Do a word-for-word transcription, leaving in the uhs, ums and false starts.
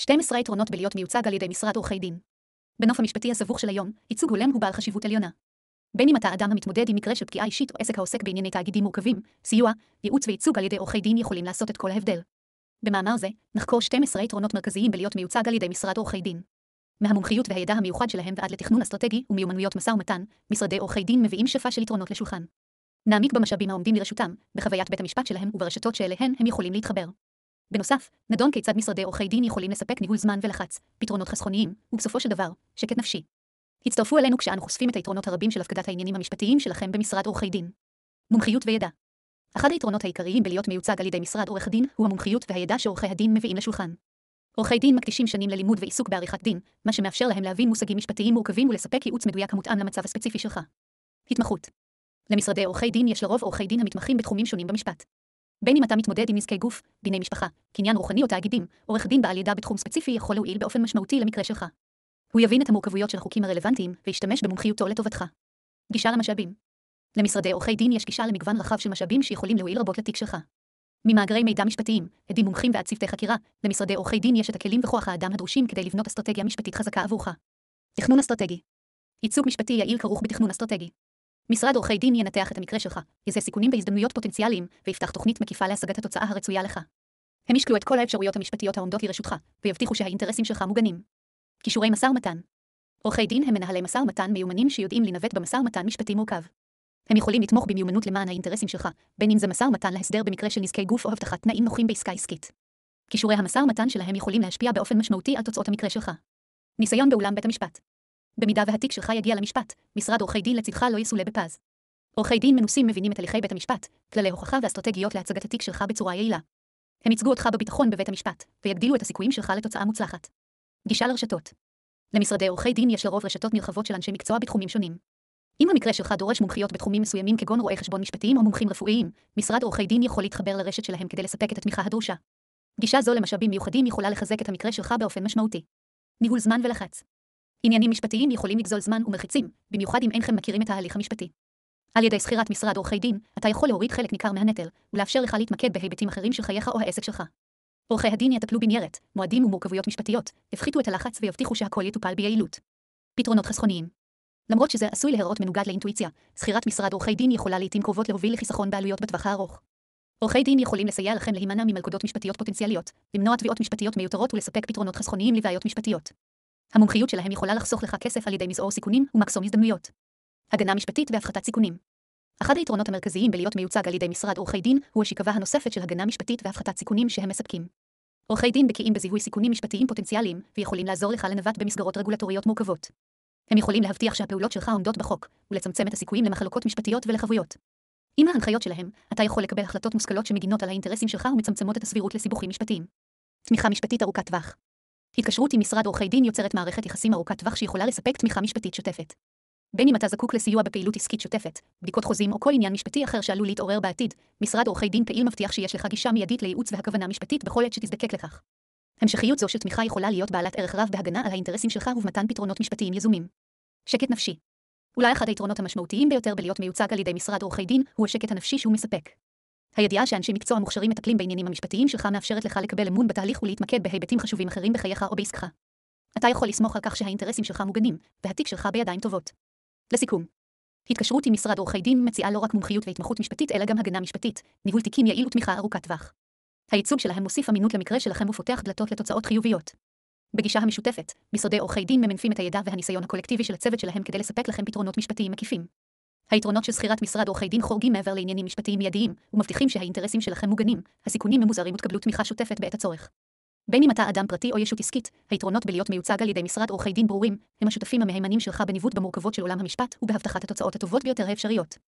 שתים עשרה יתרונות בלהיות מיוצג על ידי משרד עורכי דין. בנוף המשפטי הסבוך של היום, ייצוג הולם הוא בעל חשיבות עליונה. בין אם אתה אדם המתמודד עם מקרה של פגיעה אישית או עסק העוסק בענייני תאגידים מורכבים, סיוע, ייעוץ וייצוג על ידי עורכי דין יכולים לעשות את כל ההבדל. במאמר זה, נחקור שתים עשרה יתרונות מרכזיים בלהיות מיוצג על ידי משרד עורכי דין. מהמומחיות והידע המיוחד שלהם ועד לתכנון אסטרטגי ומיומנויות משא ומתן, משרדי עורכי דין מביאים שפע של יתרונות לשולחן. נעמיק במשאבים העומדים לרשותם, בחוויית בית המשפט שלהם וברשתות שאליהן הם יכולים להתחבר. בנוסף, נדון כיצד משרדי עורכי דין יכולים לספק ניהול זמן ולחץ, פתרונות חסכוניים, ובסופו של דבר, שקט נפשי. הצטרפו אלינו כשאנו חושפים את היתרונות הרבים של הפקדת העניינים המשפטיים שלכם במשרד עורכי דין. מומחיות וידע. אחד היתרונות העיקריים בלהיות מיוצג על ידי משרד עורך דין הוא המומחיות והידע שעורכי הדין מביאים לשולחן. עורכי דין מקדישים שנים ללימוד ועיסוק בעריכת דין, מה שמאפשר להם להבין מושגים משפטיים מורכבים ולספק ייעוץ מדויק המותאם למצב הספציפי שלך. התמחות. למשרדי עורכי דין יש לרוב עורכי דין המתמחים בתחומים שונים במשפט. בין אם אתה מתמודד עם נזקי גוף, דיני משפחה, קניין רוחני או תאגידים, עורך דין בעל ידע בתחום ספציפי יכול להועיל באופן משמעותי למקרה שלך. הוא יבין את המורכבויות של החוקים הרלוונטיים וישתמש במומחיותו לטובתך. גישה למשאבים. למשרדי עורכי דין יש גישה למגוון רחב של משאבים שיכולים להועיל רבות לתיק שלך. ממאגרי מידע משפטיים, עדים מומחים ועד צוותי חקירה, למשרדי עורכי דין יש את הכלים וכוח האדם הדרושים כדי לבנות אסטרטגיה משפטית חזקה עבורך. תכנון אסטרטגי. ייצוג משפטי יעיל כרוך בתכנון אסטרטגי. משרד עורכי דין ינתח את המקרה שלך, יזהה סיכונים והזדמנויות פוטנציאליים, ויפתח תוכנית מקיפה להשגת התוצאה הרצויה לך. הם ישקלו את כל האפשרויות המשפטיות העומדות לרשותך, ויבטיחו שהאינטרסים שלך מוגנים. קישורי משא ומתן. עורכי דין הם מנהלי משא ומתן מיומנים שיודעים לנווט במשא ומתן משפטי מורכב. הם יכולים לתמוך במיומנות למען האינטרסים שלך, בין אם זה משא ומתן להסדר במקרה של נזקי גוף או הבטחת תנאים נוחים בעסקה עסקית. קישורי המשא ומתן שלהם יכולים להשפיע באופן משמעותי על תוצאות המקרה שלך. ניסיון באולם בית המשפט. במידה והתיק שלך יגיע למשפט, משרד עורכי דין לצדך לא יסולא בפז. עורכי דין מנוסים מבינים את הליכי בית המשפט, כללי הוכחה ואסטרטגיות להצגת התיק שלך בצורה יעילה. הם ייצגו אותך בביטחון בבית המשפט, ויגדילו את הסיכויים שלך לתוצאה מוצלחת. גישה לרשתות. למשרדי עורכי דין יש לרוב רשתות נרחבות של אנשי מקצוע בתחומים שונים. אם המקרה שלך דורש מומחיות בתחומים מסוימים כגון רואי חשבון משפטיים או מומחים רפואיים, משרד עורכי דין יכול להתחבר לרשת שלהם כדי לספק את התמיכה הדרושה. גישה זו למשאבים מיוחדים יכולה לחזק את המקרה שלך באופן משמעותי. ניהול זמן ולחץ. עניינים משפטיים יכולים לגזול זמן ומלחיצים, במיוחד אם אינכם מכירים את ההליך המשפטי. על ידי שכירת משרד עורכי דין, אתה יכול להוריד חלק ניכר מהנטל, ולאפשר לך להתמקד בהיבטים אחרים של חייך או העסק שלך. עורכי הדין יטפלו בניירת, מועדים ומורכבויות משפטיות, יפחיתו את הלחץ ויבטיחו שהכל יטופל ביעילות. פתרונות חסכוניים. למרות שזה עשוי להיראות מנוגד לאינטואיציה, שכירת משרד עורכי דין יכולה לעתים קרובות להוביל לחיסכון בעלויות בטווח הארוך. עורכי דין יכולים לסייע לכם להימנע ממלכודות משפטיות פוטנציאליות, למנוע תביעות משפטיות מיותרות ולספק פתרונות חסכוניים לבעיות משפטיות. המומחיות שלהם יכולה לחסוך לך כסף על ידי מזעור סיכונים ומחסום הזדמנויות. הגנה משפטית והפחתת סיכונים. אחד היתרונות המרכזיים בלהיות מיוצג על ידי משרד עורכי דין הוא השכבה הנוספת של הגנה משפטית והפחתת סיכונים שהם מספקים. עורכי דין בקיאים בזיהוי סיכונים משפטיים פוטנציאליים ויכולים לעזור לך לנווט במסגרות רגולטוריות מורכבות. הם יכולים להבטיח שהפעולות שלך עומדות בחוק ולצמצם את הסיכויים למחלוקות משפטיות ולחבויות. עם ההנחיות שלהם, אתה יכול לקבל החלטות מושכלות שמגינות על האינטרסים שלך ומצמצמות את הסבירות לסיבוכים משפטיים. תמיכה משפטית ארוכת טווח. התקשרות עם משרד עורכי דין יוצרת מערכת יחסים ארוכת טווח שיכולה לספק תמיכה משפטית שוטפת. בין אם אתה זקוק לסיוע בפעילות עסקית שוטפת, בדיקות חוזים או כל עניין משפטי אחר שעלול להתעורר בעתיד, משרד עורכי דין פעיל מבטיח שיש לך גישה מיידית לייעוץ והכוונה משפטית בכל עת שתזדקק לכך. המשכיות זו של תמיכה יכולה להיות בעלת ערך רב בהגנה על האינטרסים שלך ובמתן פתרונות משפטיים יזומים. שקט נפשי. אולי אחד היתרונות המשמעותיים ביותר בלהיות מיוצג על ידי משרד עורכי דין הוא השקט הנפשי שהוא מספק. הידיעה שאנשי מקצוע מוכשרים מטפלים בעניינים המשפטיים שלך מאפשרת לך לקבל אמון בתהליך ולהתמקד בהיבטים חשובים אחרים בחייך או בעסקך. אתה יכול לסמוך על כך שהאינטרסים שלך מוגנים, והתיק שלך בידיים טובות. לסיכום, התקשרות עם משרד עורכי דין מציעה לא רק מומחיות והתמחות משפטית אלא גם הגנה משפטית, ניהול תיקים יעיל ותמיכה ארוכת טווח. הייצוג שלהם מוסיף אמינות למקרה שלכם ופותח דלתות לתוצאות חיוביות. בגישה המשותפת, משרדי עורכי דין ממנפים את הידע והניסיון הקולקטיבי של הצוות שלהם כדי לספק לכם פתרונות משפטיים מקיפים. היתרונות של שכירת משרד עורכי דין חורגים מעבר לעניינים משפטיים מיידיים ומבטיחים שהאינטרסים שלכם מוגנים, הסיכונים ממוזערים ותקבלו תמיכה שוטפת בעת הצורך. בין אם אתה אדם פרטי או ישות עסקית, היתרונות בלהיות מיוצג על ידי משרד עורכי דין ברורים, הם השותפים המהימנים שלך בניווט במורכבות של עולם המשפט ובהבטחת התוצאות הטובות ביותר האפשריות.